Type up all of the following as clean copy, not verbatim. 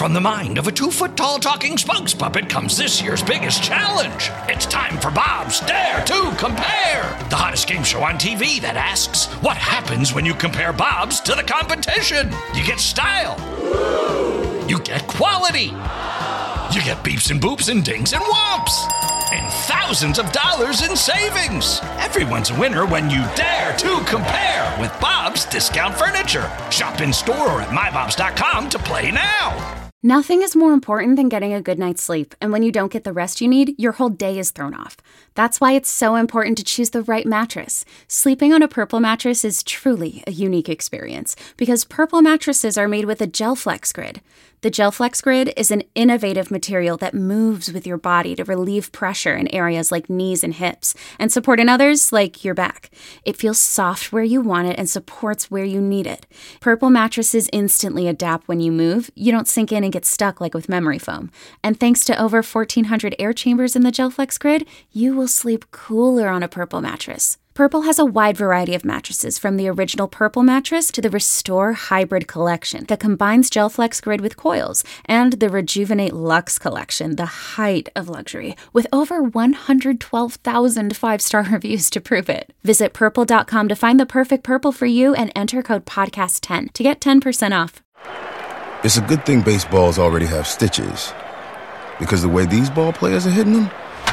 From the mind of a 2-foot-tall talking spokes puppet comes this year's biggest challenge. It's time for Bob's Dare to Compare, the hottest game show on TV that asks, what happens when you compare Bob's to the competition? You get style. You get quality. You get beeps and boops and dings and whomps. And thousands of dollars in savings. Everyone's a winner when you dare to compare with Bob's Discount Furniture. Shop in store or at mybobs.com to play now. Nothing is more important than getting a good night's sleep, and when you don't get the rest you need, your whole day is thrown off. That's why it's so important to choose the right mattress. Sleeping on a Purple mattress is truly a unique experience, because Purple mattresses are made with a GelFlex Grid. The GelFlex Grid is an innovative material that moves with your body to relieve pressure in areas like knees and hips, and support in others like your back. It feels soft where you want it and supports where you need it. Purple mattresses instantly adapt when you move. You don't sink in and get stuck like with memory foam. And thanks to over 1,400 air chambers in the GelFlex Grid, you will sleep cooler on a Purple mattress. Purple has a wide variety of mattresses, from the original Purple mattress to the Restore Hybrid collection that combines GelFlex Grid with coils, and the Rejuvenate Luxe collection, the height of luxury, with over 112,000 five-star reviews to prove it. Visit Purple.com to find the perfect Purple for you and enter code PODCAST10 to get 10% off. It's a good thing baseballs already have stitches, because the way these ball players are hitting them,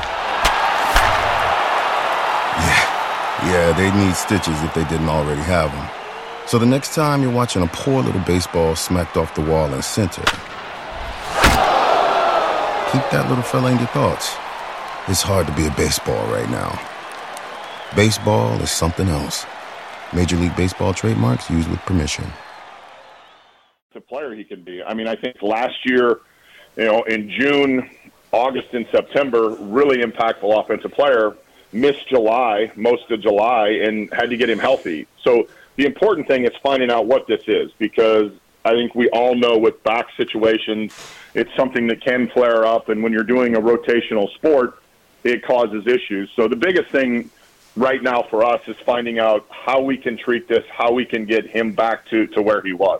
yeah, they need stitches if they didn't already have them. So the next time you're watching a poor little baseball smacked off the wall in center, keep that little fella in your thoughts. It's hard to be a baseball right now. Baseball is something else. Major League Baseball trademarks used with permission. The player he can be. I mean, I think last year, in June, August, and September, really impactful offensive player. Missed most of July, and had to get him healthy. So the important thing is finding out what this is, because I think we all know with back situations, it's something that can flare up, and when you're doing a rotational sport, it causes issues. So the biggest thing right now for us is finding out how we can treat this, how we can get him back to where he was.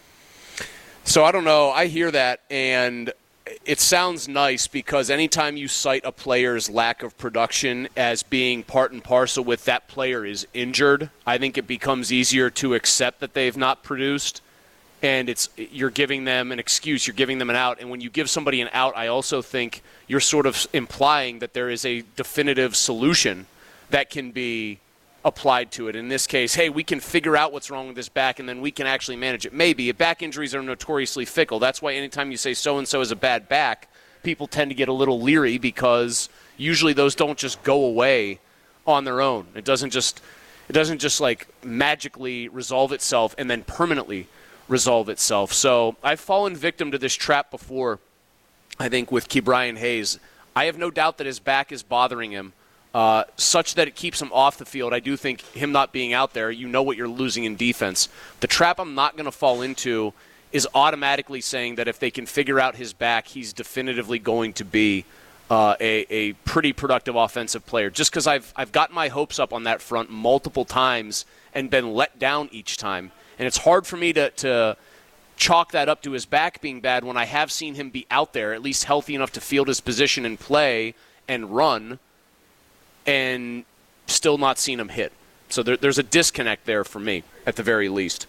So I don't know. I hear that, and it sounds nice, because anytime you cite a player's lack of production as being part and parcel with that player is injured, I think it becomes easier to accept that they've not produced, and you're giving them an excuse, you're giving them an out. And when you give somebody an out, I also think you're sort of implying that there is a definitive solution that can be applied to it. In this case, hey, we can figure out what's wrong with this back, and then we can actually manage it. Maybe. Back injuries are notoriously fickle. That's why anytime you say so-and-so is a bad back, people tend to get a little leery, because usually those don't just go away on their own. It doesn't just like magically resolve itself and then permanently resolve itself. So I've fallen victim to this trap before, I think, with Ke'Bryan Hayes. I have no doubt that his back is bothering him, such that it keeps him off the field. I do think him not being out there, you know what you're losing in defense. The trap I'm not going to fall into is automatically saying that if they can figure out his back, he's definitively going to be a pretty productive offensive player. Just because I've gotten my hopes up on that front multiple times and been let down each time. And it's hard for me to chalk that up to his back being bad when I have seen him be out there, at least healthy enough to field his position and play and run, and still not seen him hit. So there's a disconnect there for me, at the very least.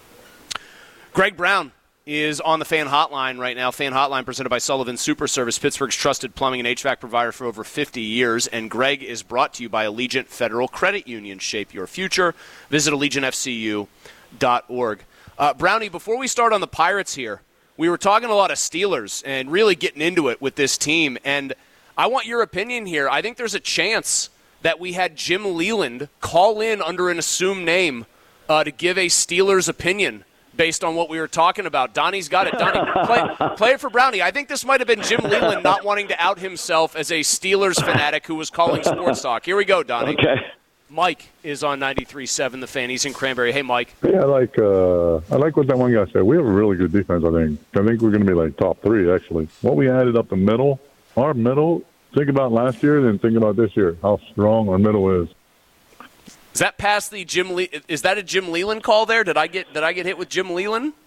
Greg Brown is on the Fan Hotline right now. Fan Hotline presented by Sullivan Super Service, Pittsburgh's trusted plumbing and HVAC provider for over 50 years. And Greg is brought to you by Allegiant Federal Credit Union. Shape your future. Visit AllegiantFCU.org. Brownie, before we start on the Pirates here, we were talking a lot of Steelers and really getting into it with this team. And I want your opinion here. I think there's a chance that we had Jim Leland call in under an assumed name to give a Steelers opinion based on what we were talking about. Donnie's got it. Donnie, play it for Brownie. I think this might have been Jim Leland not wanting to out himself as a Steelers fanatic who was calling sports talk. Here we go, Donnie. Okay. Mike is on 93.7 The Fan. He's in Cranberry. Hey, Mike. Yeah, I like what that one guy said. We have a really good defense, I think. I think we're going to be like top three, actually. What we added up the middle, our middle, think about last year, then think about this year, how strong our middle is. Is that past the Jim Is that a Jim Leland call there? Did I get hit with Jim Leland?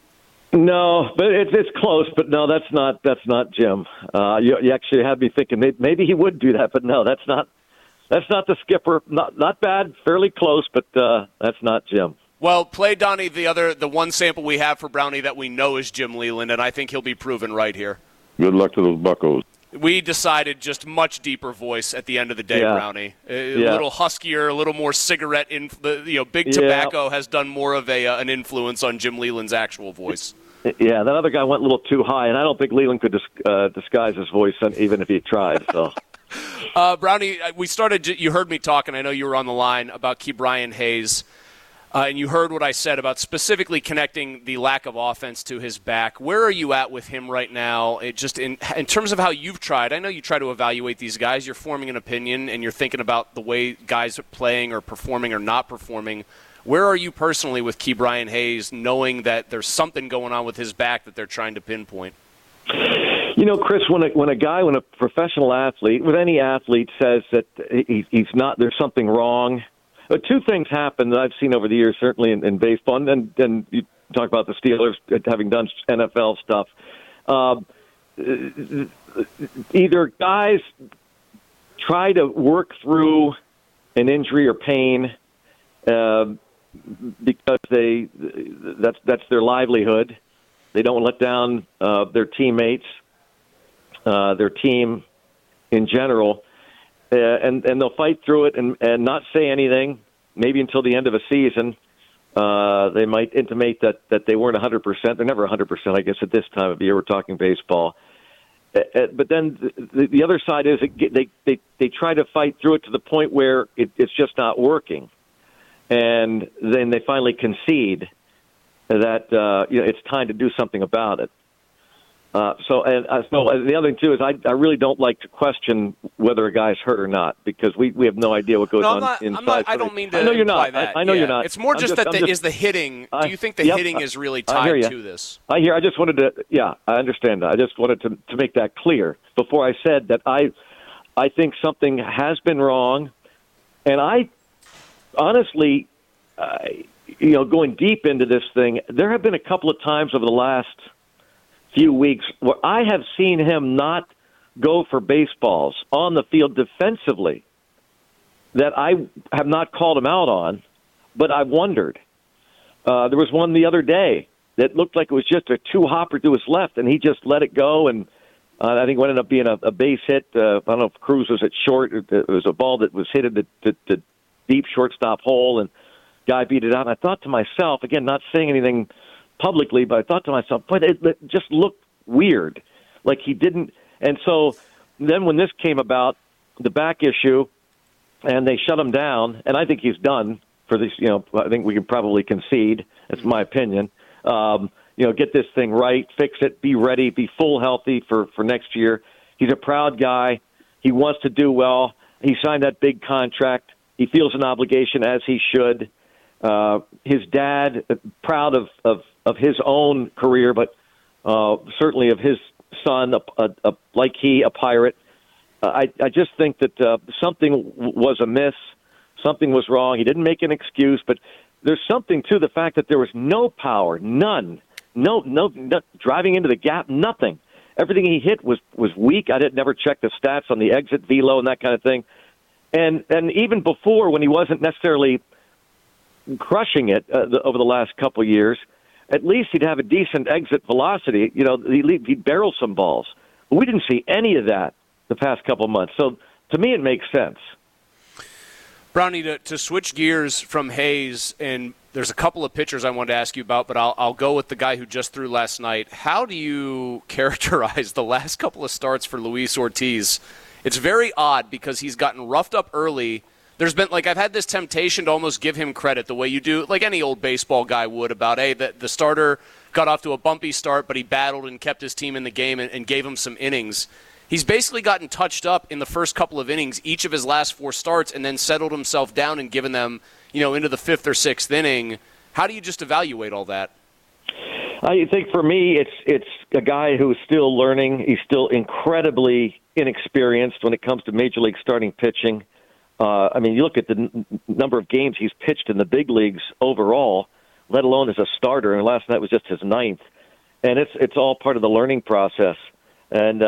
No, but it's close. But no, that's not Jim. You actually had me thinking maybe he would do that, but no, that's not the skipper. Not bad, fairly close, but that's not Jim. Well, play Donnie the one sample we have for Brownie that we know is Jim Leyland, and I think he'll be proven right here. Good luck to those Buccos. We decided just much deeper voice at the end of the day, Brownie. A little huskier, a little more cigarette. Big Tobacco has done more of an influence on Jim Leyland's actual voice. Yeah, that other guy went a little too high, and I don't think Leyland could disguise his voice even if he tried. So, Brownie, we started. You heard me talking. I know you were on the line about Ke'Bryan Hayes. And you heard what I said about specifically connecting the lack of offense to his back. Where are you at with him right now? Just in terms of how you've tried. I know you try to evaluate these guys. You're forming an opinion, and you're thinking about the way guys are playing or performing or not performing. Where are you personally with Ke'Bryan Hayes, knowing that there's something going on with his back that they're trying to pinpoint? Chris, when a professional athlete, with any athlete, says that he's not, there's something wrong. Two things happen that I've seen over the years, certainly in baseball, and you talk about the Steelers having done NFL stuff. Either guys try to work through an injury or pain because that's their livelihood. They don't let down their teammates, their team in general. And they'll fight through it and not say anything, maybe until the end of a season. They might intimate that they weren't 100%. They're never 100%, I guess, at this time of year. We're talking baseball. But then the other side is they try to fight through it to the point where it's just not working. And then they finally concede that it's time to do something about it. So the other thing, too, is I really don't like to question whether a guy's hurt or not, because we have no idea what goes on inside. I don't mean to I know you're not. that. I know you're not. It's more is the hitting. Do you think the hitting is really tied to this? I just wanted to, I understand that. I just wanted to make that clear before I said that I think something has been wrong. And I honestly, going deep into this thing, there have been a couple of times over the last few weeks where I have seen him not go for baseballs on the field defensively that I have not called him out on, but I wondered. There was one the other day that looked like it was just a two-hopper to his left, and he just let it go, and I think it ended up being a base hit. I don't know if Cruz was at short. It was a ball that was hit in the deep shortstop hole, and guy beat it out. And I thought to myself, again, not saying anything publicly, but I thought to myself, boy, it just looked weird, like he didn't. And so then when this came about, the back issue, and they shut him down, and I think he's done for this. I think we can probably concede. That's my opinion. Get this thing right, fix it, be ready, be full healthy for next year. He's a proud guy. He wants to do well. He signed that big contract. He feels an obligation, as he should. His dad, proud of his own career, but certainly of his son, like a pirate. I just think that something was amiss, something was wrong. He didn't make an excuse, but there's something to the fact that there was no power, none, no driving into the gap, nothing. Everything he hit was weak. I never checked the stats on the exit velo and that kind of thing. And even before, when he wasn't necessarily crushing it over the last couple of years, at least he'd have a decent exit velocity. He'd barrel some balls. But we didn't see any of that the past couple of months. So to me, it makes sense. Brownie, to switch gears from Hayes, and there's a couple of pitchers I wanted to ask you about, but I'll go with the guy who just threw last night. How do you characterize the last couple of starts for Luis Ortiz? It's very odd because he's gotten roughed up early. There's been, I've had this temptation to almost give him credit the way you do, like any old baseball guy would, about, the starter got off to a bumpy start, but he battled and kept his team in the game and gave him some innings. He's basically gotten touched up in the first couple of innings, each of his last four starts, and then settled himself down and given them, into the fifth or sixth inning. How do you just evaluate all that? I think for me, it's a guy who's still learning. He's still incredibly inexperienced when it comes to Major League starting pitching. You look at the number of games he's pitched in the big leagues overall, let alone as a starter, and last night was just his ninth. and it's all part of the learning process. And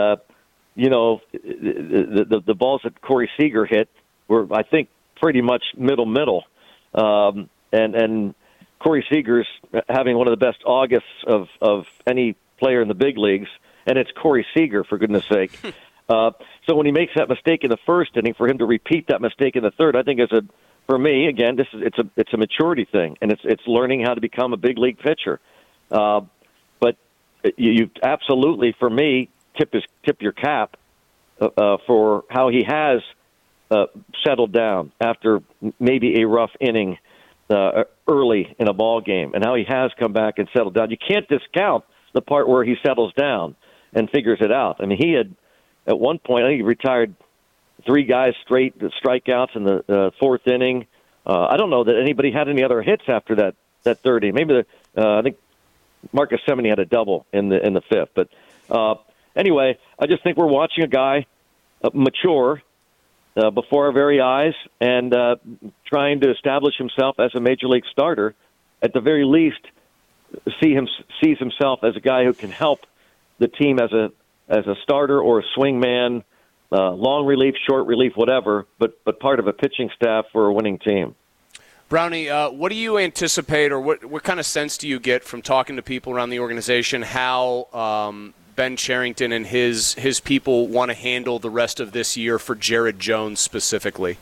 the balls that Corey Seager hit were, I think, pretty much middle. And Corey Seager's having one of the best Augusts of any player in the big leagues, and it's Corey Seager, for goodness sake. So when he makes that mistake in the first inning, for him to repeat that mistake in the third, I think for me, again, it's a maturity thing, and it's learning how to become a big league pitcher. But you absolutely, for me, tip your cap for how he has settled down after maybe a rough inning early in a ball game, and how he has come back and settled down. You can't discount the part where he settles down and figures it out. I mean, he had at one point, I think he retired 3 guys straight strikeouts in the fourth inning. I don't know that anybody had any other hits after that third inning. Maybe I think Marcus Semeny had a double in the fifth. But anyway, I just think we're watching a guy mature before our very eyes and trying to establish himself as a major league starter. At the very least, sees himself as a guy who can help the team as a starter or a swing man, long relief, short relief, whatever, but part of a pitching staff for a winning team. Brownie, what do you anticipate, or what kind of sense do you get from talking to people around the organization how Ben Cherington and his people want to handle the rest of this year for Jared Jones specifically?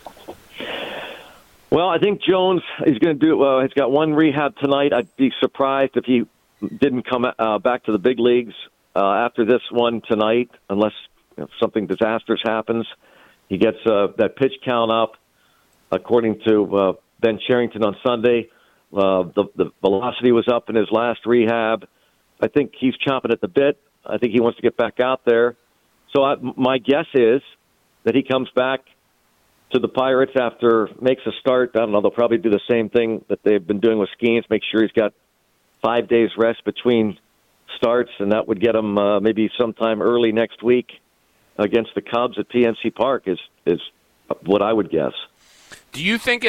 Well, I think Jones is going to do. He's got one rehab tonight. I'd be surprised if he didn't come back to the big leagues after this one tonight, unless something disastrous happens. He gets that pitch count up, according to Ben Cherington on Sunday. The velocity was up in his last rehab. I think he's chomping at the bit. I think he wants to get back out there. So my guess is that he comes back to the Pirates after makes a start. I don't know. They'll probably do the same thing that they've been doing with Skeens. Make sure he's got 5 days rest between starts, and that would get him maybe sometime early next week against the Cubs at PNC Park is what I would guess. Do you think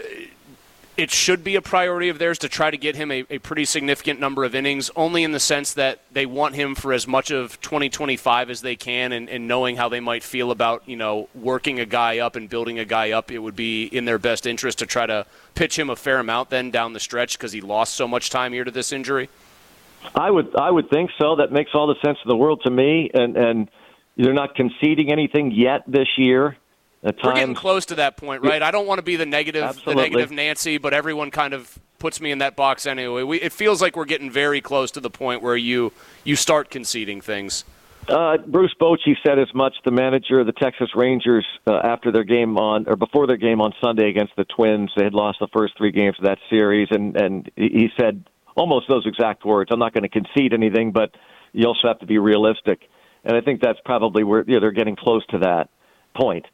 it should be a priority of theirs to try to get him a pretty significant number of innings, only in the sense that they want him for as much of 2025 as they can, and knowing how they might feel about, working a guy up and building a guy up, it would be in their best interest to try to pitch him a fair amount then down the stretch because he lost so much time here to this injury? I would think so. That makes all the sense in the world to me, and they're not conceding anything yet this year. We're getting close to that point, right? I don't want to be the negative Nancy, but everyone kind of puts me in that box anyway. It feels like we're getting very close to the point where you start conceding things. Bruce Bochy said as much, the manager of the Texas Rangers, after their game before their game on Sunday against the Twins. They had lost the first 3 games of that series, and he said almost those exact words. I'm not going to concede anything, but you also have to be realistic. And I think that's probably where they're getting close to that point.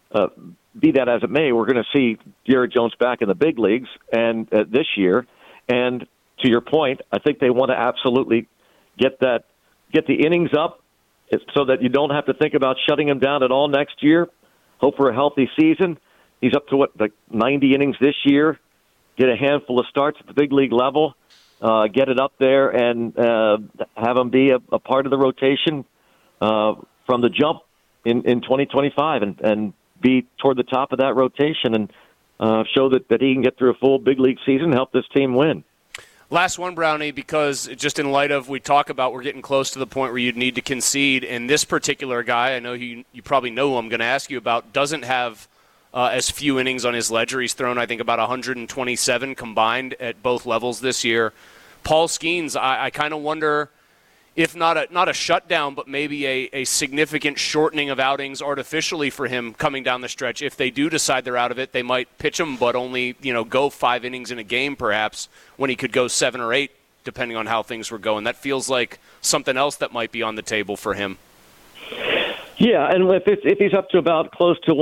Be that as it may, we're going to see Jared Jones back in the big leagues and this year. And to your point, I think they want to absolutely get the innings up so that you don't have to think about shutting him down at all next year. Hope for a healthy season. He's up to 90 innings this year. Get a handful of starts at the big league level. Get it up there and have him be a part of the rotation from the jump in 2025 and be toward the top of that rotation and show that he can get through a full big league season and help this team win. Last one, Brownie, because just in light of we're getting close to the point where you'd need to concede, and this particular guy, I know you probably know who I'm going to ask you about, doesn't have as few innings on his ledger. He's thrown, I think, about 127 combined at both levels this year. Paul Skeens, I kind of wonder if not a shutdown, but maybe a significant shortening of outings artificially for him coming down the stretch. If they do decide they're out of it, they might pitch him, but only go 5 innings in a game perhaps, when he could go 7 or 8, depending on how things were going. That feels like something else that might be on the table for him. Yeah, and if he's up to about close to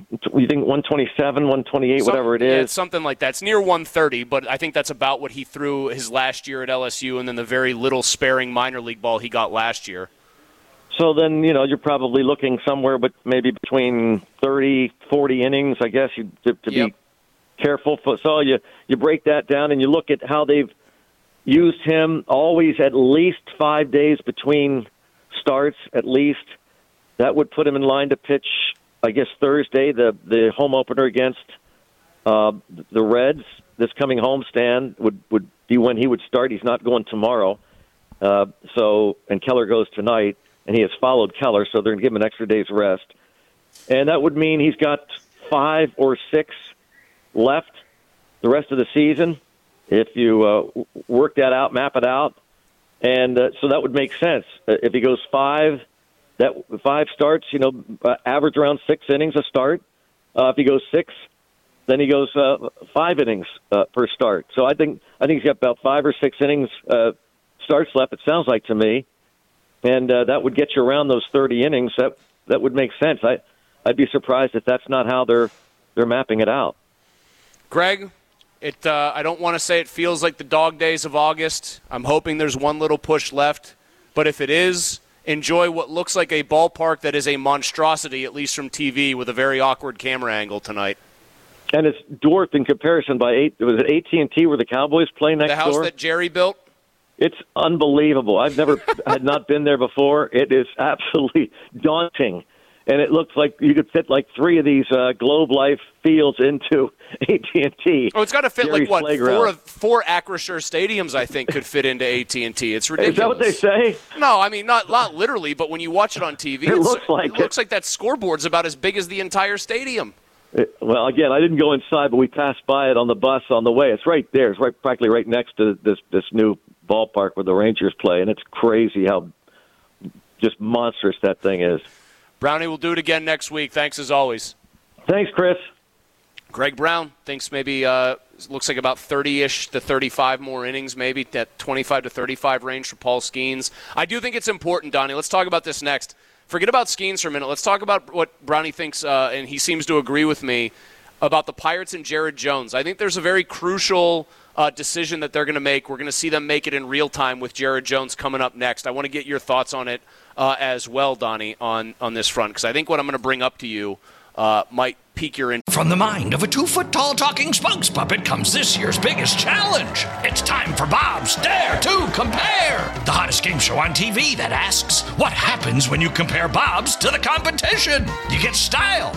127, 128, whatever it is. Yeah, it's something like that. It's near 130, but I think that's about what he threw his last year at LSU, and then the very little sparing minor league ball he got last year. So then, you're probably looking somewhere but maybe between 30, 40 innings, I guess, to be careful. So you break that down and you look at how they've used him always at least 5 days between starts, at least. That would put him in line to pitch, I guess, Thursday, the home opener against the Reds. This coming homestand would be when he would start. He's not going tomorrow. And Keller goes tonight, and he has followed Keller, so they're going to give him an extra day's rest. And that would mean he's got 5 or 6 left the rest of the season, if you work that out, map it out. And so that would make sense. If he goes 5 starts, average around 6 innings a start. If he goes 6, then he goes 5 innings per start. So I think he's got about 5 or 6 innings starts left, it sounds like to me. And that would get you around those 30 innings. That would make sense. I'd be surprised if that's not how they're mapping it out. Greg, I don't want to say it feels like the dog days of August. I'm hoping there's one little push left. But if it is, enjoy what looks like a ballpark that is a monstrosity, at least from TV, with a very awkward camera angle tonight. And it's dwarfed in comparison by was it AT&T where the Cowboys play next door? The house that Jerry built? It's unbelievable. I've had not been there before. It is absolutely daunting. And it looks like you could fit like 3 of these Globe Life fields into AT&T. Oh, it's got to fit Jerry's like, what, four Acrisure stadiums, I think, could fit into AT&T. It's ridiculous. Is that what they say? No, I mean, not literally, but when you watch it on TV, it looks like that scoreboard's about as big as the entire stadium. Well, again, I didn't go inside, but we passed by it on the bus on the way. It's right there. It's practically right next to this new ballpark where the Rangers play, and it's crazy how just monstrous that thing is. Brownie will do it again next week. Thanks as always. Thanks, Chris. Greg Brown thinks maybe looks like about 30-ish to 35 more innings, maybe that 25 to 35 range for Paul Skeens. I do think it's important, Donnie. Let's talk about this next. Forget about Skeens for a minute. Let's talk about what Brownie thinks, and he seems to agree with me, about the Pirates and Jared Jones. I think there's a very crucial decision that they're going to make. We're going to see them make it in real time with Jared Jones coming up next. I want to get your thoughts on it as well, Donnie, on this front, because I think what I'm going to bring up to you might pique your interest. From the mind of a 2-foot-tall talking spokes puppet comes this year's biggest challenge. It's time for Bob's Dare to Compare, the hottest game show on TV that asks, what happens when you compare Bob's to the competition? You get style.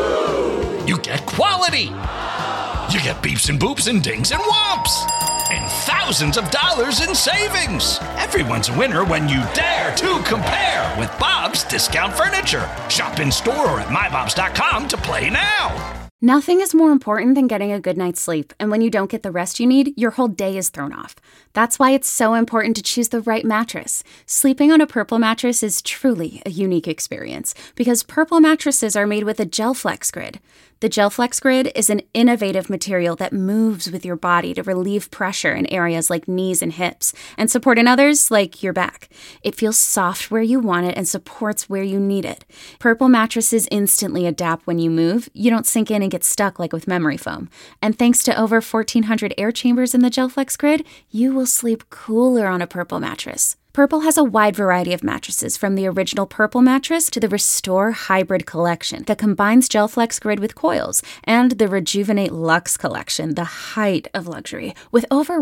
You get quality. You get beeps and boops and dings and whomps. And thousands of dollars in savings. Everyone's a winner when you dare to compare with Bob's Discount Furniture. Shop in store or at mybobs.com to play now. Nothing is more important than getting a good night's sleep, and when you don't get the rest you need, your whole day is thrown off. That's why it's so important to choose the right mattress. Sleeping on a Purple mattress is truly a unique experience, because Purple mattresses are made with a GelFlex Grid. The GelFlex Grid is an innovative material that moves with your body to relieve pressure in areas like knees and hips, and support in others like your back. It feels soft where you want it and supports where you need it. Purple mattresses instantly adapt when you move. You don't sink in and get stuck like with memory foam. And thanks to over 1,400 air chambers in the GelFlex Grid, you will sleep cooler on a Purple mattress. Purple has a wide variety of mattresses, from the original Purple mattress to the Restore Hybrid collection that combines GelFlex Grid with coils, and the Rejuvenate Luxe collection, the height of luxury, with over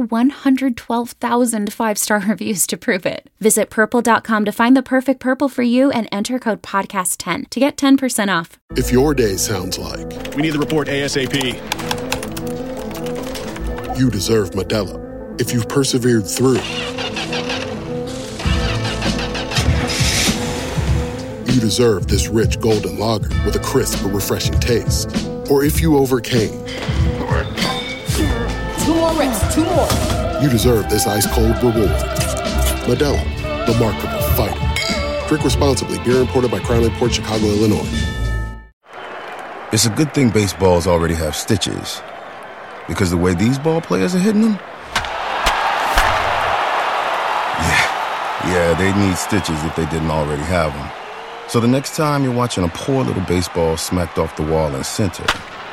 112,000 5-star reviews to prove it. Visit Purple.com to find the perfect Purple for you and enter code PODCAST10 to get 10% off. If your day sounds like, we need the report ASAP, you deserve Modelo. If you've persevered through, you deserve this rich golden lager with a crisp but refreshing taste. Or if you overcame. 2 more reps, 2 more. You deserve this ice-cold reward. Modelo, the Markable Fighter. Drink responsibly. Beer imported by Crown Imports, Chicago, Illinois. It's a good thing baseballs already have stitches, because the way these ball players are hitting them, yeah, they'd need stitches if they didn't already have them. So the next time you're watching a poor little baseball smacked off the wall in center,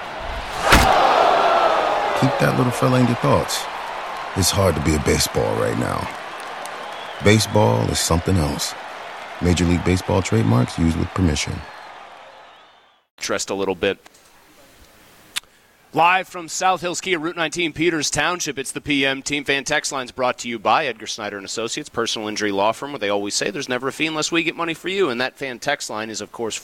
keep that little fella in your thoughts. It's hard to be a baseball right now. Baseball is something else. Major League Baseball trademarks used with permission. Interest a little bit. Live from South Hills Kia, Route 19, Peters Township, it's the PM Team Fan Text Lines brought to you by Edgar Snyder and Associates, personal injury law firm, where they always say there's never a fee unless we get money for you. And that fan text line is, of course,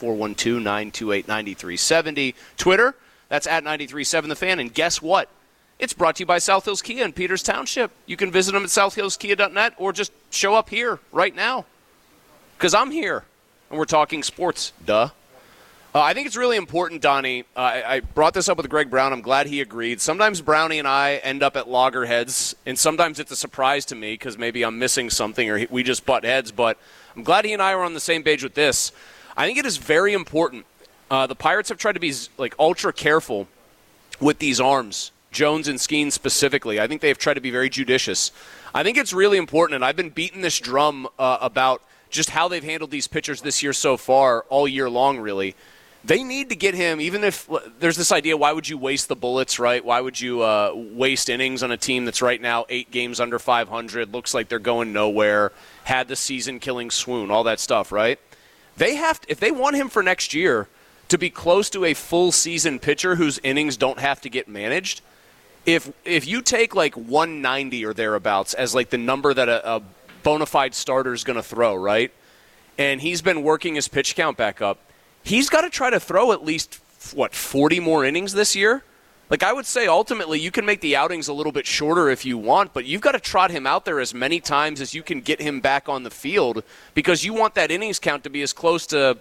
412-928-9370. Twitter, that's at 937thefan. And guess what? It's brought to you by South Hills Kia in Peters Township. You can visit them at southhillskia.net or just show up here right now, because I'm here and we're talking sports. Duh. I think it's really important, Donnie. I brought this up with Greg Brown. I'm glad he agreed. Sometimes Brownie and I end up at loggerheads, and sometimes it's a surprise to me because maybe I'm missing something or we just butt heads. But I'm glad he and I are on the same page with this. I think it is very important. The Pirates have tried to be ultra careful with these arms, Jones and Skeens specifically. I think they've tried to be very judicious. I think it's really important, and I've been beating this drum about just how they've handled these pitchers this year so far, all year long, really. They need to get him, even if there's this idea, why would you waste the bullets, right? Why would you waste innings on a team that's right now 8 games under 500, looks like they're going nowhere, had the season-killing swoon, all that stuff, right? They have to, if they want him for next year to be close to a full-season pitcher whose innings don't have to get managed, if you take like 190 or thereabouts as like the number that a bona fide starter is going to throw, right? And he's been working his pitch count back up, he's got to try to throw at least, 40 more innings this year? Like, I would say ultimately you can make the outings a little bit shorter if you want, but you've got to trot him out there as many times as you can get him back on the field, because you want that innings count to be as close to,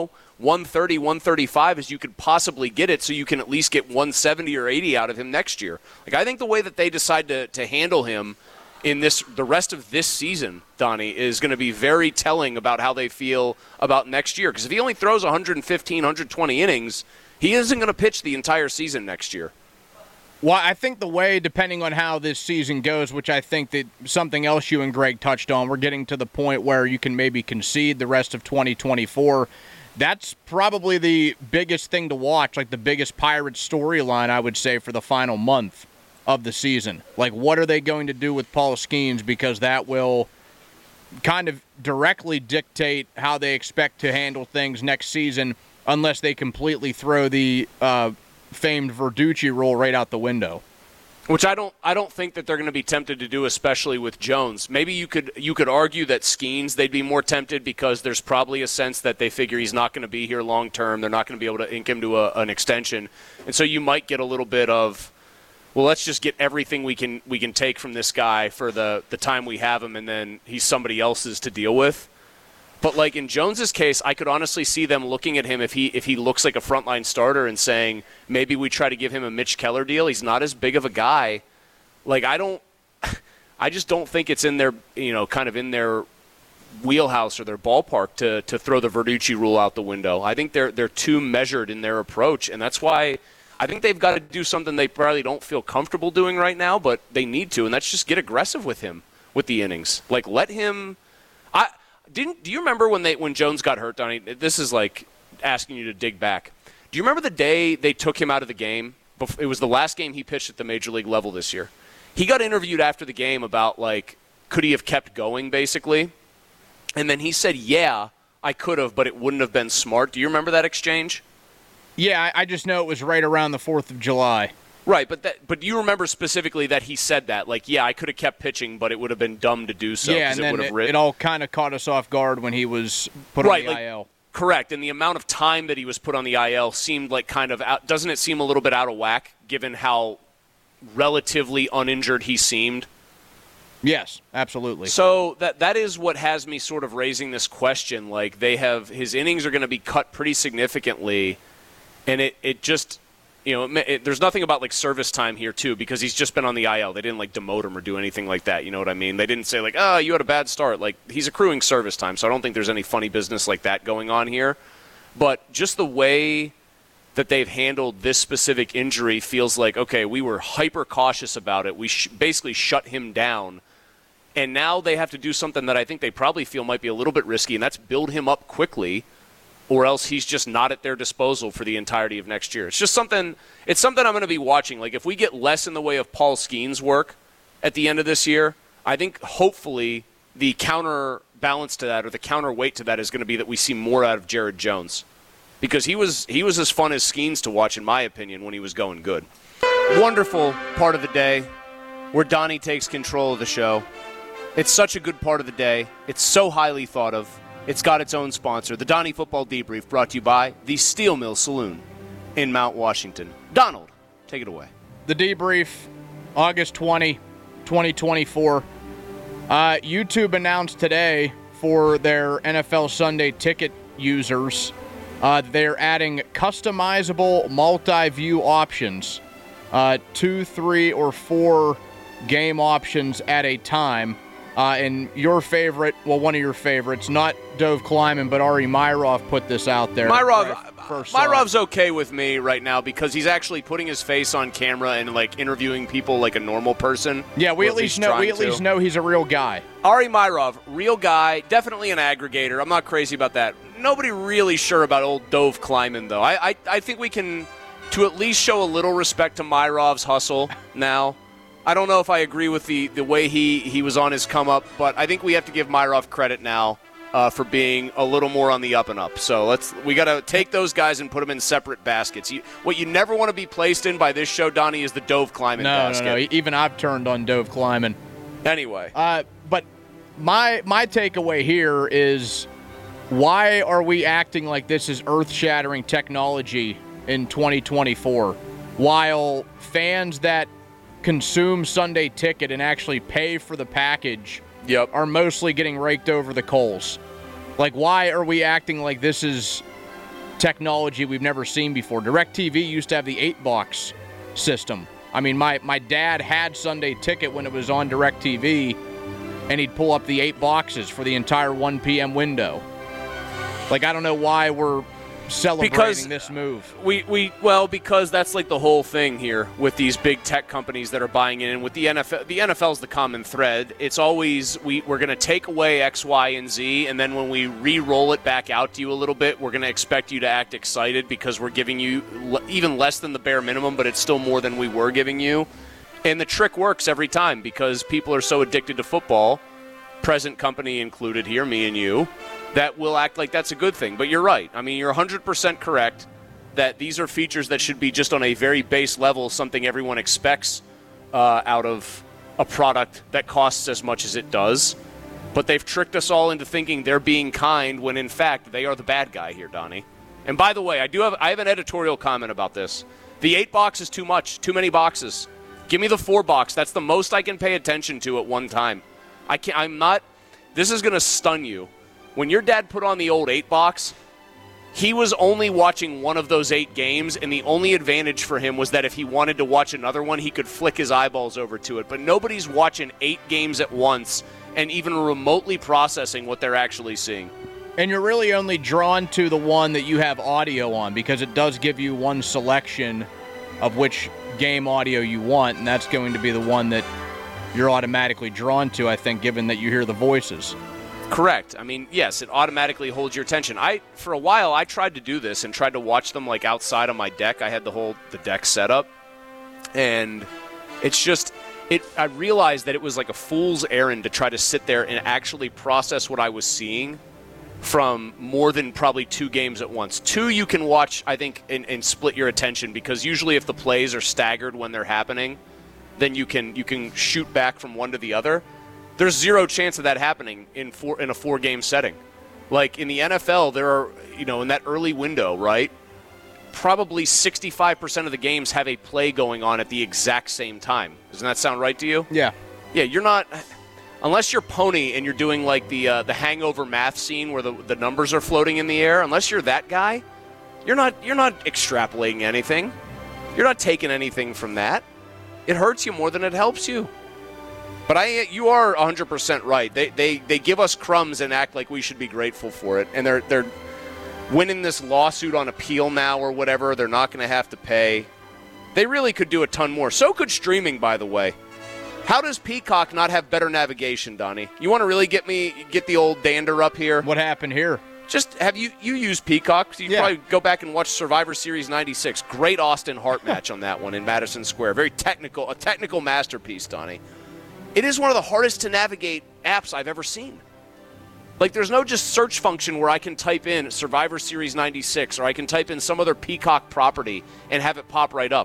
130, 135 as you could possibly get it, so you can at least get 170 or 80 out of him next year. Like, I think the way that they decide to handle him in the rest of this season, Donnie, is going to be very telling about how they feel about next year. Because if he only throws 115, 120 innings, he isn't going to pitch the entire season next year. Well, I think the way, depending on how this season goes, which I think that something else you and Greg touched on, we're getting to the point where you can maybe concede the rest of 2024. That's probably the biggest thing to watch, like the biggest Pirates storyline, I would say, for the final month of the season. Like, what are they going to do with Paul Skeens? Because that will kind of directly dictate how they expect to handle things next season, unless they completely throw the famed Verducci rule right out the window. Which I don't think that they're going to be tempted to do, especially with Jones. Maybe you could argue that Skeens, they'd be more tempted because there's probably a sense that they figure he's not going to be here long term. They're not going to be able to ink him to an extension. And so you might get a little bit of, well, let's just get everything we can take from this guy for the time we have him, and then he's somebody else's to deal with. But like in Jones's case, I could honestly see them looking at him if he looks like a frontline starter and saying, maybe we try to give him a Mitch Keller deal. He's not as big of a guy. Like, I just don't think it's in their, kind of in their wheelhouse or their ballpark to throw the Verducci rule out the window. I think they're too measured in their approach, and that's why I think they've got to do something they probably don't feel comfortable doing right now, but they need to, and that's just get aggressive with him with the innings. Like, let him. Do you remember when Jones got hurt, Donnie? This is like asking you to dig back. Do you remember the day they took him out of the game? It was the last game he pitched at the major league level this year. He got interviewed after the game about, like, could he have kept going, basically? And then he said, yeah, I could have, but it wouldn't have been smart. Do you remember that exchange? Yeah, I just know it was right around the 4th of July. Right, but you remember specifically that he said that, like, yeah, I could have kept pitching, but it would have been dumb to do so. Yeah, and then it all kind of caught us off guard when he was put on the IL. Correct, and the amount of time that he was put on the IL seemed like kind of out. Doesn't it seem a little bit out of whack, given how relatively uninjured he seemed? Yes, absolutely. So that is what has me sort of raising this question. Like, his innings are going to be cut pretty significantly, and it just. There's nothing about, like, service time here, too, because he's just been on the IL. They didn't, like, demote him or do anything like that. You know what I mean? They didn't say, like, oh, you had a bad start. Like, he's accruing service time, so I don't think there's any funny business like that going on here. But just the way that they've handled this specific injury feels like, okay, we were hyper cautious about it. We basically shut him down. And now they have to do something that I think they probably feel might be a little bit risky, and that's build him up quickly, or else he's just not at their disposal for the entirety of next year. It's something I'm going to be watching. Like, if we get less in the way of Paul Skeens' work at the end of this year, I think hopefully the counterbalance to that, or the counterweight to that, is going to be that we see more out of Jared Jones. Because he was as fun as Skeens to watch, in my opinion, when he was going good. Wonderful part of the day where Donnie takes control of the show. It's such a good part of the day. It's so highly thought of. It's got its own sponsor. The Donnie Football Debrief, brought to you by the Steel Mill Saloon in Mount Washington. Donald, take it away. The Debrief, August 20, 2024. YouTube announced today for their NFL Sunday ticket users, they're adding customizable multi-view options, 2, 3, or 4 game options at a time. And your favorite, well, one of your favorites, not Dov Kleiman, but Ari Myrov put this out there. Myrov's okay with me right now because he's actually putting his face on camera and like interviewing people like a normal person. Yeah, we at least know he's a real guy. Ari Myrov, real guy, definitely an aggregator. I'm not crazy about that. Nobody really sure about old Dov Kleiman though. I think we can to at least show a little respect to Myrov's hustle now. I don't know if I agree with the way he was on his come up, but I think we have to give Myrov credit now for being a little more on the up and up. So we got to take those guys and put them in separate baskets. What you never want to be placed in by this show, Donnie, is the Dov Kleiman basket. No. Even I've turned on Dov Kleiman. Anyway. But my takeaway here is, why are we acting like this is earth-shattering technology in 2024 while fans that consume Sunday Ticket and actually pay for the package are mostly getting raked over the coals? Like, why are we acting like this is technology we've never seen before? DirecTV used to have the 8-box system. I mean, my dad had Sunday Ticket when it was on DirecTV, and he'd pull up the 8 boxes for the entire 1 p.m. window. Like, I don't know why we're celebrating this move. Because that's like the whole thing here with these big tech companies that are buying in. With the NFL, the NFL's the common thread. It's always we're going to take away X, Y, and Z, and then when we re-roll it back out to you a little bit, we're going to expect you to act excited because we're giving you even less than the bare minimum, but it's still more than we were giving you. And the trick works every time because people are so addicted to football, present company included here, me and you, that will act like that's a good thing. But you're right. I mean, you're 100% correct that these are features that should be just on a very base level, something everyone expects out of a product that costs as much as it does. But they've tricked us all into thinking they're being kind when, in fact, they are the bad guy here, Donnie. And by the way, I have an editorial comment about this. The 8-box is too much, too many boxes. Give me the 4-box. That's the most I can pay attention to at one time. This is going to stun you. When your dad put on the old 8-box, he was only watching one of those 8 games, and the only advantage for him was that if he wanted to watch another one, he could flick his eyeballs over to it. But nobody's watching 8 games at once and even remotely processing what they're actually seeing. And you're really only drawn to the one that you have audio on because it does give you one selection of which game audio you want, and that's going to be the one that you're automatically drawn to, I think, given that you hear the voices. Correct. I mean, yes, it automatically holds your attention. For a while, I tried to do this and tried to watch them like outside on my deck. I had the deck set up, and I realized that it was like a fool's errand to try to sit there and actually process what I was seeing from more than probably 2 games at once. 2 you can watch, I think, and split your attention because usually if the plays are staggered when they're happening, then you can shoot back from one to the other. There's zero chance of that happening in a 4-game setting. Like in the NFL, there are, in that early window, right? Probably 65% of the games have a play going on at the exact same time. Doesn't that sound right to you? Yeah. Yeah, you're not, unless you're Pony and you're doing like the Hangover math scene where the numbers are floating in the air. Unless you're that guy, you're not extrapolating anything. You're not taking anything from that. It hurts you more than it helps you. But you are 100% right. They give us crumbs and act like we should be grateful for it. And they're winning this lawsuit on appeal now or whatever. They're not going to have to pay. They really could do a ton more. So could streaming, by the way. How does Peacock not have better navigation, Donnie? You want to really get the old dander up here? What happened here? Just have you used Peacock? So you probably go back and watch Survivor Series 96. Great Austin Hart match on that one in Madison Square. Very technical, a technical masterpiece, Donnie. It is one of the hardest to navigate apps I've ever seen. Like, there's no just search function where I can type in Survivor Series 96 or I can type in some other Peacock property and have it pop right up.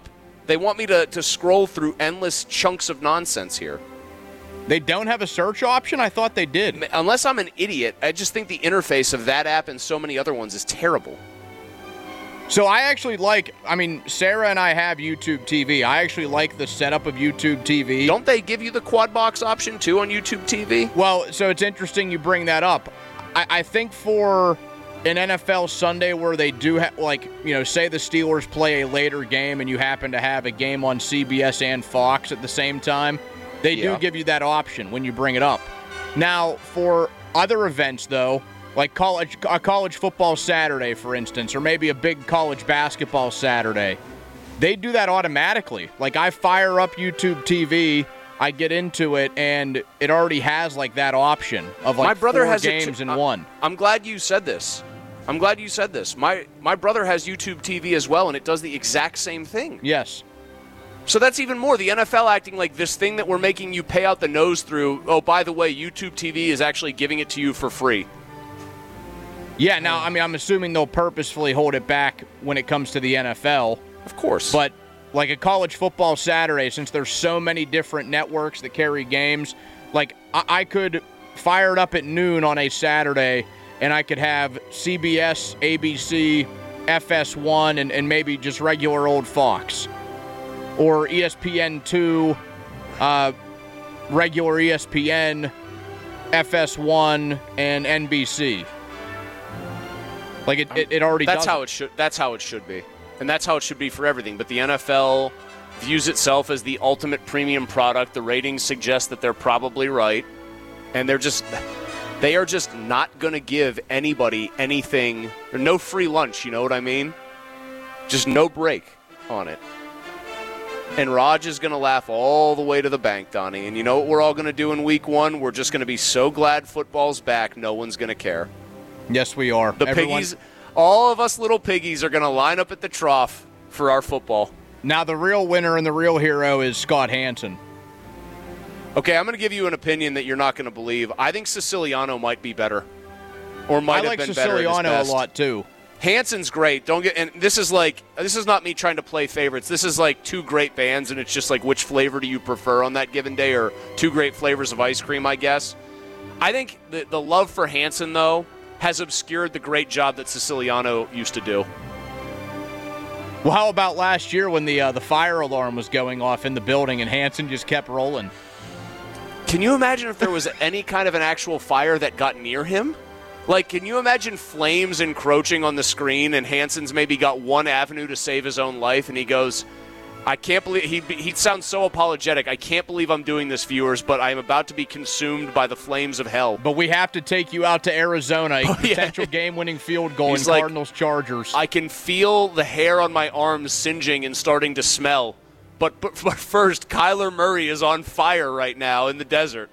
They want me to scroll through endless chunks of nonsense here. They don't have a search option? I thought they did. Unless I'm an idiot, I just think the interface of that app and so many other ones is terrible. So I actually Sarah and I have YouTube TV. I actually like the setup of YouTube TV. Don't they give you the quad box option too on YouTube TV? Well, so it's interesting you bring that up. I think for an NFL Sunday where they do say the Steelers play a later game and you happen to have a game on CBS and Fox at the same time, they do give you that option when you bring it up. Now, for other events, though, like a college football Saturday, for instance, or maybe a big college basketball Saturday, they do that automatically. Like, I fire up YouTube TV, I get into it, and it already has, that option of, my brother 4 has games in one. I'm glad you said this. My brother has YouTube TV as well, and it does the exact same thing. Yes. So that's even more. The NFL acting like this thing that we're making you pay out the nose through, oh, by the way, YouTube TV is actually giving it to you for free. Yeah, now, I'm assuming they'll purposefully hold it back when it comes to the NFL. Of course. But like a college football Saturday, since there's so many different networks that carry games, I could fire it up at noon on a Saturday, and I could have CBS, ABC, FS1, and maybe just regular old Fox. Or ESPN2, regular ESPN, FS1, and NBC. It already does. That's how it should be. And that's how it should be for everything. But the NFL views itself as the ultimate premium product. The ratings suggest that they're probably right. And they are just not going to give anybody anything. Or no free lunch, you know what I mean? Just no break on it. And Raj is going to laugh all the way to the bank, Donnie. And you know what we're all going to do in week 1? We're just going to be so glad football's back, no one's going to care. Yes, we are. Piggies, all of us little piggies are going to line up at the trough for our football. Now, the real winner and the real hero is Scott Hansen. Okay, I'm going to give you an opinion that you're not going to believe. I think Siciliano might be better. Or might have been better at his best. I like Siciliano a lot, too. Hansen's great. And this is not me trying to play favorites. This is like two great bands, and it's just like which flavor do you prefer on that given day, or two great flavors of ice cream, I guess. I think the love for Hansen, though, has obscured the great job that Siciliano used to do. Well, how about last year when the fire alarm was going off in the building and Hansen just kept rolling? Can you imagine if there was any kind of an actual fire that got near him? Can you imagine flames encroaching on the screen and Hansen's maybe got one avenue to save his own life, and he goes, I can't believe, he sounds so apologetic, I can't believe I'm doing this, viewers, but I am about to be consumed by the flames of hell. But we have to take you out to Arizona, a potential game-winning field goal in Cardinals-Chargers. I can feel the hair on my arms singeing and starting to smell. But first, Kyler Murray is on fire right now in the desert.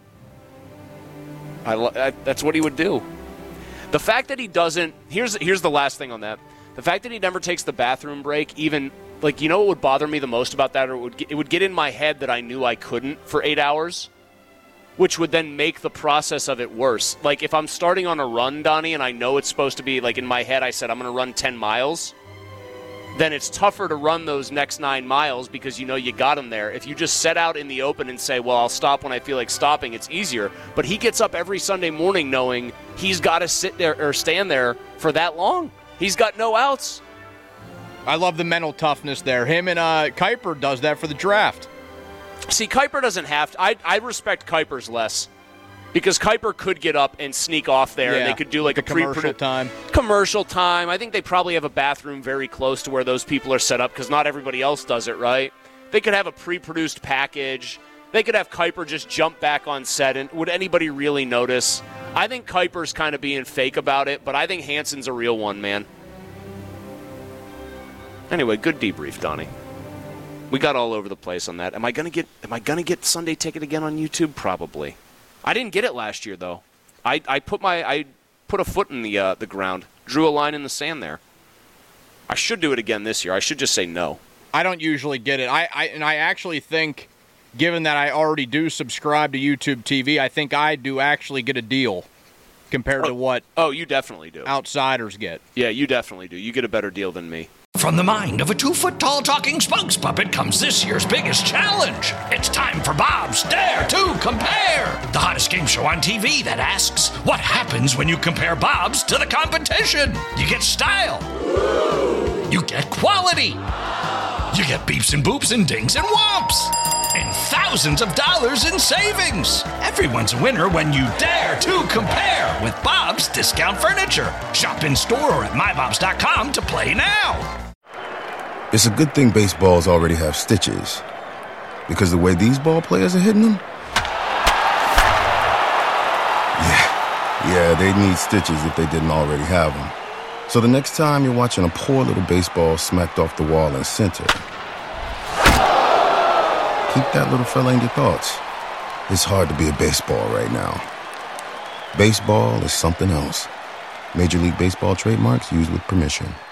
That's what he would do. The fact that he doesn't, here's the last thing on that. The fact that he never takes the bathroom break, even, you know what would bother me the most about that? Or it would get in my head that I knew I couldn't for 8 hours, which would then make the process of it worse. If I'm starting on a run, Donnie, and I know it's supposed to be, in my head I said I'm going to run 10 miles, then it's tougher to run those next 9 miles because you know you got him there. If you just set out in the open and say, well, I'll stop when I feel like stopping, it's easier. But he gets up every Sunday morning knowing he's got to sit there or stand there for that long. He's got no outs. I love the mental toughness there. Him and Kuiper does that for the draft. See, Kuiper doesn't have to. I respect Kuiper's less. Because Kuiper could get up and sneak off there, and they could do a commercial time. Commercial time. I think they probably have a bathroom very close to where those people are set up because not everybody else does it, right? They could have a pre-produced package. They could have Kuiper just jump back on set, and would anybody really notice? I think Kuiper's kind of being fake about it, but I think Hansen's a real one, man. Anyway, good debrief, Donnie. We got all over the place on that. Am I gonna get Sunday Ticket again on YouTube? Probably. I didn't get it last year, though. I put a foot in the ground, drew a line in the sand there. I should do it again this year. I should just say no. I don't usually get it. I actually think, given that I already do subscribe to YouTube TV, I think I do actually get a deal compared to what you definitely do. Outsiders get. Yeah, you definitely do. You get a better deal than me. From the mind of a 2-foot-tall talking spokes puppet comes this year's biggest challenge. It's time for Bob's Dare to Compare, the hottest game show on TV that asks, what happens when you compare Bob's to the competition? You get style. You get quality. You get beeps and boops and dings and whomps. And thousands of dollars in savings. Everyone's a winner when you dare to compare with Bob's Discount Furniture. Shop in store or at mybobs.com to play now. It's a good thing baseballs already have stitches, because the way these ball players are hitting them, yeah, they'd need stitches if they didn't already have them. So the next time you're watching a poor little baseball smacked off the wall in center, keep that little fella in your thoughts. It's hard to be a baseball right now. Baseball is something else. Major League Baseball trademarks used with permission.